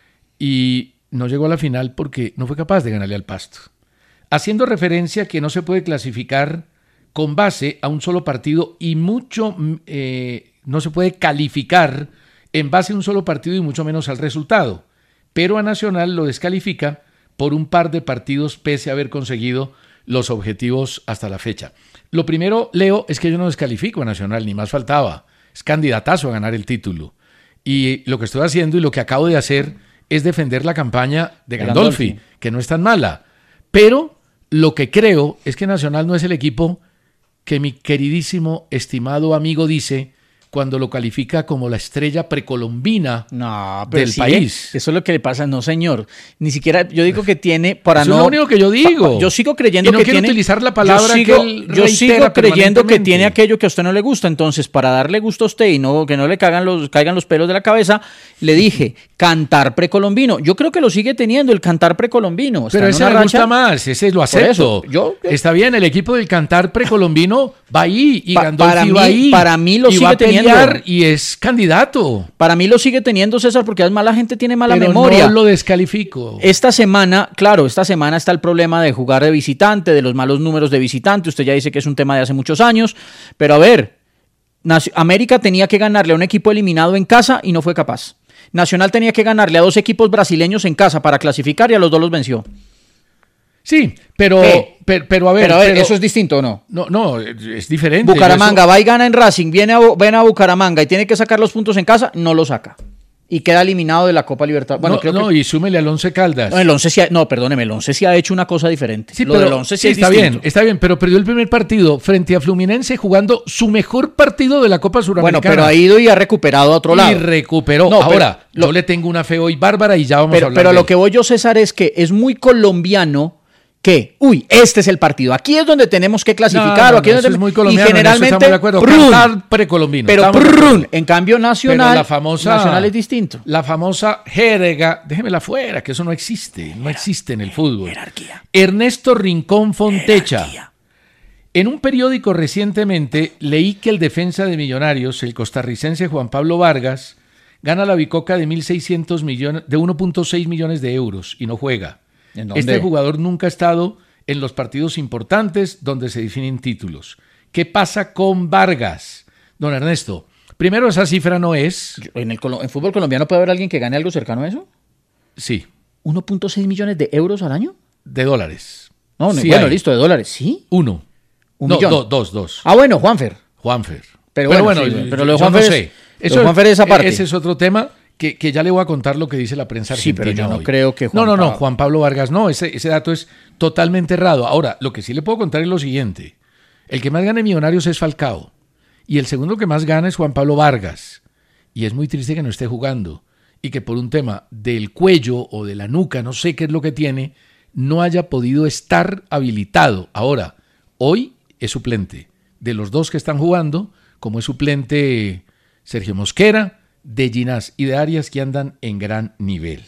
Y no llegó a la final porque no fue capaz de ganarle al Pasto. Haciendo referencia que no se puede clasificar con base a un solo partido y mucho no se puede calificar en base a un solo partido y mucho menos al resultado. Pero a Nacional lo descalifica por un par de partidos pese a haber conseguido los objetivos hasta la fecha. Lo primero, Leo, es que yo no descalifico a Nacional, ni más faltaba. Es candidatazo a ganar el título. Y lo que estoy haciendo y lo que acabo de hacer es defender la campaña de Gandolfi, que no es tan mala. Pero lo que creo es que Nacional no es el equipo que mi queridísimo, estimado amigo dice cuando lo califica como la estrella precolombina del país. Eso es lo que le pasa, no señor. Ni siquiera, yo digo que tiene para eso no. Es lo único que yo digo. Yo sigo creyendo y no que quiero tiene. Utilizar la palabra yo sigo creyendo que tiene aquello que a usted no le gusta. Entonces, para darle gusto a usted y no que no le caigan los pelos de la cabeza, le dije cantar precolombino. Yo creo que lo sigue teniendo el cantar precolombino. Pero ese me gusta más, ese lo acepto. Está bien, el equipo del cantar precolombino va ahí y Gandolfi va ahí. Para mí lo sigue teniendo. Y es candidato. Para mí lo sigue teniendo, César, porque además la gente tiene mala memoria. No lo descalifico. Esta semana está el problema de jugar de visitante, de los malos números de visitante. Usted ya dice que es un tema de hace muchos años. Pero a ver, América tenía que ganarle a un equipo eliminado en casa y no fue capaz. Nacional tenía que ganarle a 2 equipos brasileños en casa para clasificar y a los 2 los venció. Sí, pero a ver, ¿eso es distinto o no? No, es diferente. Bucaramanga va y gana en Racing, viene a Bucaramanga y tiene que sacar los puntos en casa, no lo saca. y queda eliminado de la Copa Libertadores. Bueno, no, y súmele al Once Caldas. No, el Once perdóneme, el Once sí ha hecho una cosa diferente. Sí, Lo pero del Once sí es está distinto. está bien, pero perdió el primer partido frente a Fluminense jugando su mejor partido de la Copa Suramericana. Bueno, pero ha ido y ha recuperado a otro lado. Y recuperó. No, ahora, yo le tengo una fe hoy bárbara y ya vamos a hablar Pero de lo él. que voy yo, César, es que es muy colombiano que, este es el partido, aquí es donde tenemos que clasificar. No, aquí eso es muy colombiano, y generalmente, en eso estamos de acuerdo. prun, Cantar precolombino. pero estamos de acuerdo. en cambio nacional, Pero la famosa, nacional es distinto. La famosa jerga, déjemela fuera, que eso no existe, no existe en el fútbol. Jerarquía. Ernesto Rincón Fontecha. Jerarquía. En un periódico recientemente leí que el defensa de Millonarios, el costarricense Juan Pablo Vargas, gana la bicoca de 1.600 millones, de 1.6 millones de euros y no juega. ¿En dónde? Este jugador nunca ha estado en los partidos importantes donde se definen títulos. ¿Qué pasa con Vargas? Don Ernesto, primero esa cifra no es... ¿En fútbol colombiano puede haber alguien que gane algo cercano a eso? Sí, ¿1.6 millones de euros al año? de dólares. No, Sí bueno, hay. listo, de dólares, ¿sí? Uno. Un No, millón. dos. Ah, bueno, Juanfer. Juanfer. Pero bueno, sí, pero lo de yo Juanfer no es- sé. lo de Juanfer es aparte. Ese es otro tema que ya le voy a contar lo que dice la prensa Sí, argentina pero yo no hoy. creo que No, Juan Pablo Vargas no, ese dato es totalmente errado. Ahora, lo que sí le puedo contar es lo siguiente. El que más gana en Millonarios es Falcao. Y el segundo que más gana es Juan Pablo Vargas. Y es muy triste que no esté jugando. Y que por un tema del cuello o de la nuca, no sé qué es lo que tiene, no haya podido estar habilitado. Ahora, hoy es suplente. De los dos que están jugando, como es suplente Sergio Mosquera, de Ginás y de Arias, que andan en gran nivel.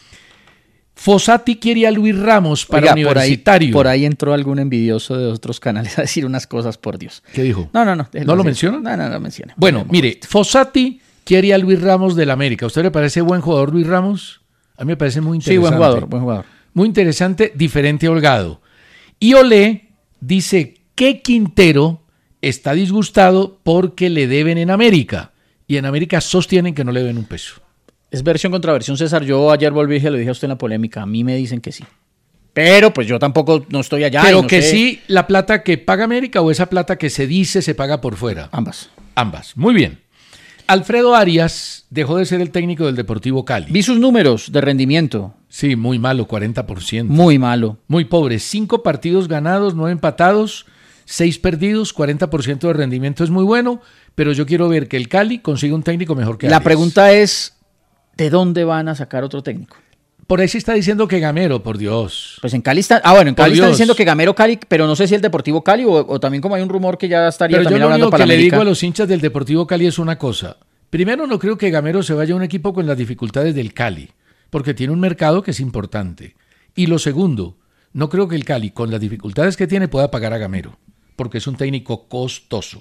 Fossati quiere a Luis Ramos para Oiga, Universitario. Por ahí entró algún envidioso de otros canales a decir unas cosas, por Dios. ¿Qué dijo? No. ¿No lo menciona? No lo menciona. Bueno, mire, Fossati quiere a Luis Ramos del América. ¿A usted le parece buen jugador Luis Ramos? A mí me parece muy Sí, interesante. buen jugador. Muy interesante, diferente a Holgado. Y Olé dice que Quintero está disgustado porque le deben en América. Y en América sostienen que no le deben un peso. Es versión contra versión, César. Yo ayer volví y se lo dije a usted en la polémica. A mí me dicen que sí. Pero pues yo tampoco no estoy allá. Pero y no que sé. sí, la plata que paga América o esa plata que se dice se paga por fuera. Ambas. Ambas. Muy bien. Alfredo Arias dejó de ser el técnico del Deportivo Cali. Vi sus números de rendimiento. Sí, muy malo, 40%. Muy malo. Muy pobre. 5 partidos ganados, 9 empatados, 6 perdidos, 40% de rendimiento es muy bueno, pero yo quiero ver que el Cali consiga un técnico mejor que La Arias. pregunta es, ¿de dónde van a sacar otro técnico? Por ahí se está diciendo que Gamero, por Dios. Pues en Cali está... Ah, bueno, en Por Cali están Dios. diciendo que Gamero Cali, pero no sé si el Deportivo Cali o también como hay un rumor que ya estaría Pero yo también lo hablando único para que le América. digo a los hinchas del Deportivo Cali es una cosa. Primero, no creo que Gamero se vaya a un equipo con las dificultades del Cali, porque tiene un mercado que es importante. Y lo segundo, no creo que el Cali, con las dificultades que tiene, pueda pagar a Gamero, porque es un técnico costoso.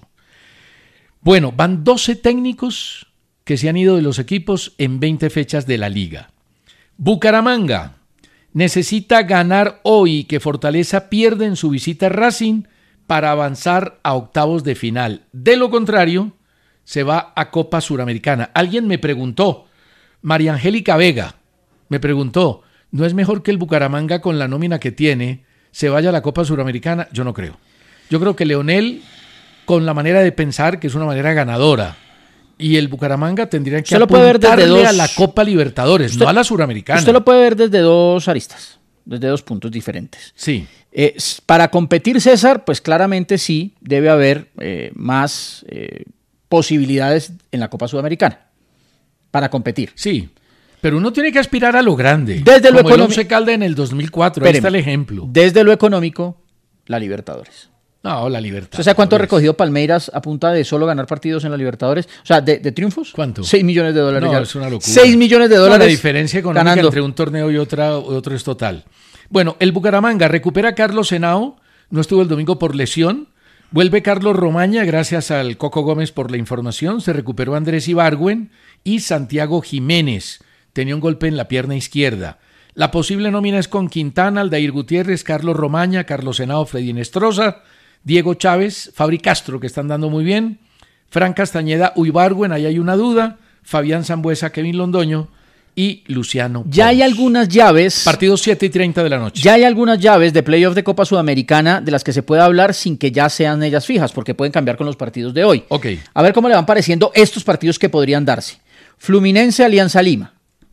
Bueno, van 12 técnicos que se han ido de los equipos en 20 fechas de la liga. Bucaramanga necesita ganar hoy que Fortaleza pierde en su visita a Racing para avanzar a octavos de final. De lo contrario, se va a Copa Suramericana. Alguien me preguntó, María Angélica Vega, me preguntó, ¿no es mejor que el Bucaramanga con la nómina que tiene se vaya a la Copa Suramericana? Yo no creo. Yo creo que Leonel, con la manera de pensar, que es una manera ganadora, y el Bucaramanga tendría que Usted lo puede ver desde apuntarle a dos- la Copa Libertadores, no a la Suramericana. Usted lo puede ver desde dos aristas, desde dos puntos diferentes. Sí, Para competir, César, pues claramente sí debe haber más posibilidades en la Copa Sudamericana para competir. sí. Pero uno tiene que aspirar a lo grande. Desde lo como el económico- Once Caldas en el 2004. Ahí está el ejemplo. Desde lo económico, la Libertadores. No, la Libertad. ¿Usted sabe cuánto ha recogido Palmeiras a punta de solo ganar partidos en la Libertadores? O sea, de triunfos. ¿Cuánto? 6 millones de dólares. No, ya. es una locura. 6 millones de dólares. No, la diferencia económica ganando. entre un torneo y otro es total. Bueno, el Bucaramanga recupera a Carlos Henao. No estuvo el domingo por lesión. Vuelve Carlos Romaña, gracias al Coco Gómez por la información. Se recuperó Andrés Ibargüen y Santiago Jiménez. Tenía un golpe en la pierna izquierda. La posible nómina es con Quintana, Aldair Gutiérrez, Carlos Romaña, Carlos Henao, Freddy Nestroza, Diego Chávez, Fabri Castro, que están dando muy bien, Fran Castañeda, Ibargüen, ahí hay una duda, Fabián Sambuesa, Kevin Londoño y Luciano Pons. Ya hay algunas llaves. Partidos 7:30 de la noche. Ya hay algunas llaves de playoff de Copa Sudamericana de las que se puede hablar sin que ya sean ellas fijas, porque pueden cambiar con los partidos de hoy. Ok. A ver cómo le van pareciendo estos partidos que podrían darse. Fluminense, Alianza Lima.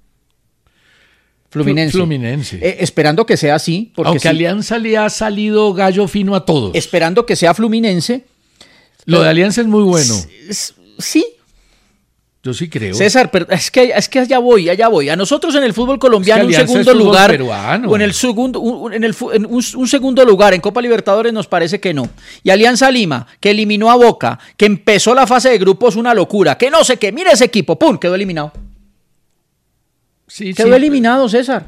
Fluminense. Esperando que sea así. Porque aunque Alianza le ha salido gallo fino a todos. Esperando que sea Fluminense. Lo de Alianza es muy bueno. Sí. Yo sí creo. César, pero es que allá voy. A nosotros en el fútbol colombiano, es que un segundo lugar, peruano. o en el segundo, un segundo lugar en Copa Libertadores nos parece que no. Y Alianza Lima, que eliminó a Boca, que empezó la fase de grupos una locura, que no sé qué, mira ese equipo, ¡pum!, quedó eliminado. Quedó eliminado, César.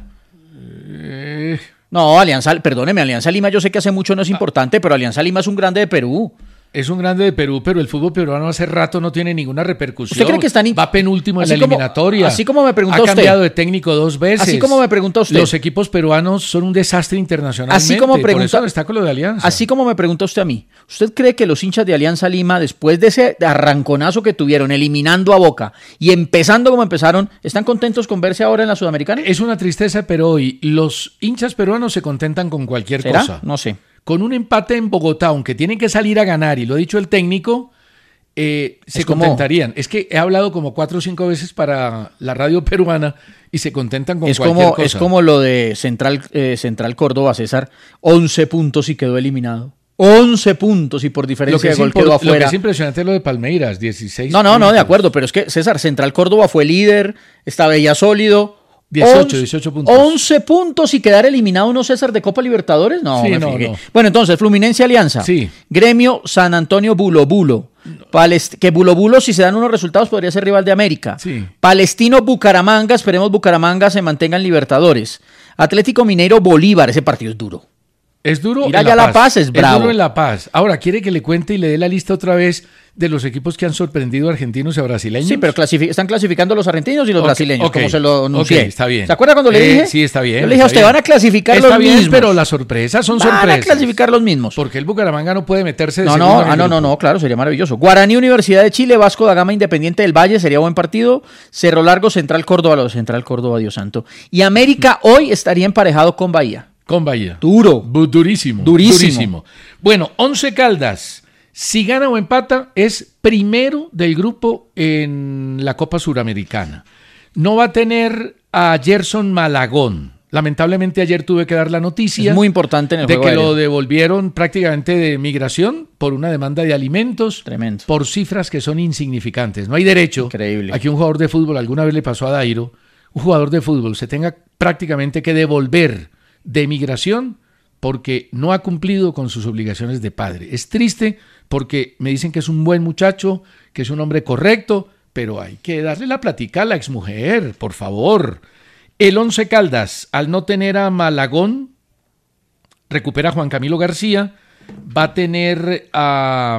No, perdóneme, Alianza Lima yo sé que hace mucho no es importante, pero Alianza Lima es un grande de Perú. Es un grande de Perú, pero el fútbol peruano hace rato no tiene ninguna repercusión. ¿Usted cree que va penúltimo en la eliminatoria? Así como me preguntó usted. Ha cambiado de técnico 2 veces. Así como me preguntó usted. Los equipos peruanos son un desastre internacionalmente. Así como por eso está con lo de Alianza. Así como me preguntó usted a mí. ¿Usted cree que los hinchas de Alianza Lima, después de ese arranconazo que tuvieron, eliminando a Boca y empezando como empezaron, están contentos con verse ahora en la Sudamericana? Es una tristeza, pero hoy los hinchas peruanos se contentan con cualquier cosa. No sé. Con un empate en Bogotá, aunque tienen que salir a ganar, y lo ha dicho el técnico, se contentarían. Es que he hablado como 4 o 5 veces para la radio peruana y se contentan con cualquier cosa. Es como lo de Central Córdoba, César, 11 puntos y quedó eliminado. 11 puntos y por diferencia de gol quedó afuera. Lo que es impresionante es lo de Palmeiras, 16 No, puntos. de acuerdo, pero es que César, Central Córdoba fue líder, estaba ya sólido. 18 puntos. 11 puntos y quedar eliminado uno, César, de Copa Libertadores. No. Bueno, entonces, Fluminense Alianza. Sí. Gremio San Antonio Bulo. Que Bulo, si se dan unos resultados, podría ser rival de América. Sí. Palestino Bucaramanga, esperemos Bucaramanga se mantenga en Libertadores. Atlético Mineiro Bolívar, ese partido es duro. Es duro. Mira, ya La Paz es bravo. Es duro en La Paz. Ahora, ¿quiere que le cuente y le dé la lista otra vez de los equipos que han sorprendido a argentinos y a brasileños? Sí, pero están clasificando los argentinos y los brasileños, como se lo anuncié. Está bien. ¿Se acuerda cuando le dije? Sí, está bien. Yo le dije a usted, van a clasificar los mismos. Está bien, pero las sorpresas son sorpresas. Van a clasificar los mismos. Porque el Bucaramanga no puede meterse de No, claro, sería maravilloso. Guaraní, Universidad de Chile, Vasco da Gama, Independiente del Valle, sería buen partido. Cerro Largo, Central Córdoba, Dios santo. Y América hoy estaría emparejado con Bahía. Con Bahía. Durísimo. Bueno, 11 Caldas. Si gana o empata, es primero del grupo en la Copa Suramericana. No va a tener a Gerson Malagón. Lamentablemente ayer tuve que dar la noticia. Es muy importante en el juego de que aéreo. lo devolvieron prácticamente de migración por una demanda de alimentos. Tremendo. Por cifras que son insignificantes. No hay derecho. Increíble. A que un jugador de fútbol, alguna vez le pasó a Dairo, un jugador de fútbol se tenga prácticamente que devolver de migración porque no ha cumplido con sus obligaciones de padre. Es triste porque me dicen que es un buen muchacho, que es un hombre correcto, pero hay que darle la platica a la exmujer, por favor. El Once Caldas, al no tener a Malagón, recupera a Juan Camilo García, va a tener a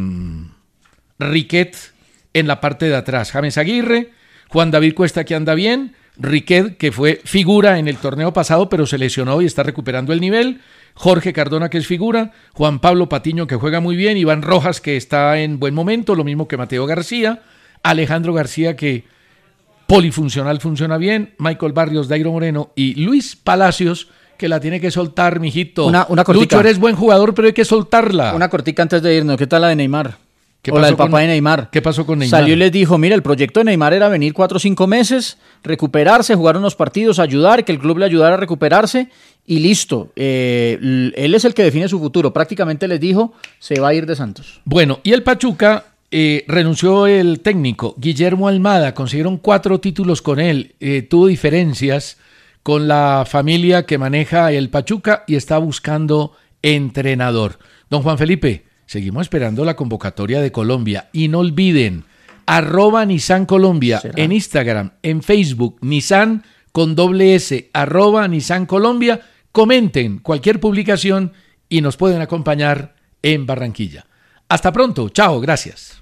Riquet en la parte de atrás, James Aguirre, Juan David Cuesta, que anda bien, Riquet, que fue figura en el torneo pasado, pero se lesionó y está recuperando el nivel, Jorge Cardona, que es figura, Juan Pablo Patiño, que juega muy bien, Iván Rojas, que está en buen momento, lo mismo que Mateo García, Alejandro García, que polifuncional funciona bien, Michael Barrios, Dairo Moreno y Luis Palacios, que la tiene que soltar, mijito. Una cortica. Lucho, eres buen jugador, pero hay que soltarla. Una cortica antes de irnos. ¿Qué tal la de Neymar? ¿Qué o la del papá de Neymar. ¿Qué pasó con Neymar? Salió y les dijo, mira, el proyecto de Neymar era venir 4 o 5 meses, recuperarse, jugar unos partidos, ayudar, que el club le ayudara a recuperarse y listo. Él es el que define su futuro. Prácticamente les dijo, se va a ir de Santos. Bueno, y el Pachuca renunció el técnico Guillermo Almada, consiguieron 4 títulos con él, tuvo diferencias con la familia que maneja el Pachuca y está buscando entrenador. Don Juan Felipe, seguimos esperando la convocatoria de Colombia y no olviden, @Nissan Colombia en Instagram, en Facebook, Nissan con @, Nissan Colombia, comenten cualquier publicación y nos pueden acompañar en Barranquilla. Hasta pronto, chao, gracias.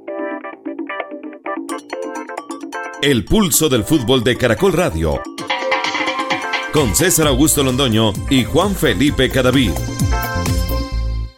El pulso del fútbol de Caracol Radio con César Augusto Londoño y Juan Felipe Cadavid.